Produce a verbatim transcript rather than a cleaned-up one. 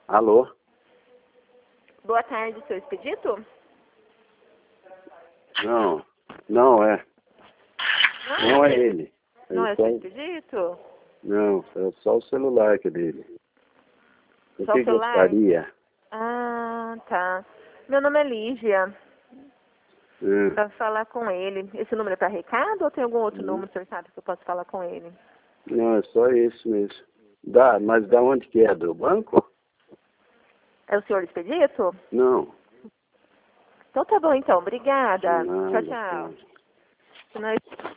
Alô? Boa tarde, seu Expedito? Não, não é. Não, Não é ele. Não É é o só, seu Expedito? não, é só o celular que é dele. O Só que o celular? gostaria? Ah, tá. Meu nome é Lígia. Hum, Pra falar com ele. Esse número é pra recado ou tem algum outro hum. número, o senhor sabe, que eu posso falar com ele? Não, é só esse mesmo. Dá, mas da onde que é? Do banco? É o senhor Expedito? Não. Então tá bom, então. Obrigada. Nada, Tchau, tchau. tá. Senão